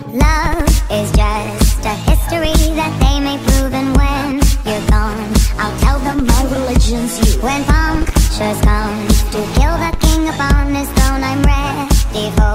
Love is just a history that they may prove, and when you're gone, I'll tell them my religion's you. When punctures come to kill the king upon his throne, I'm ready for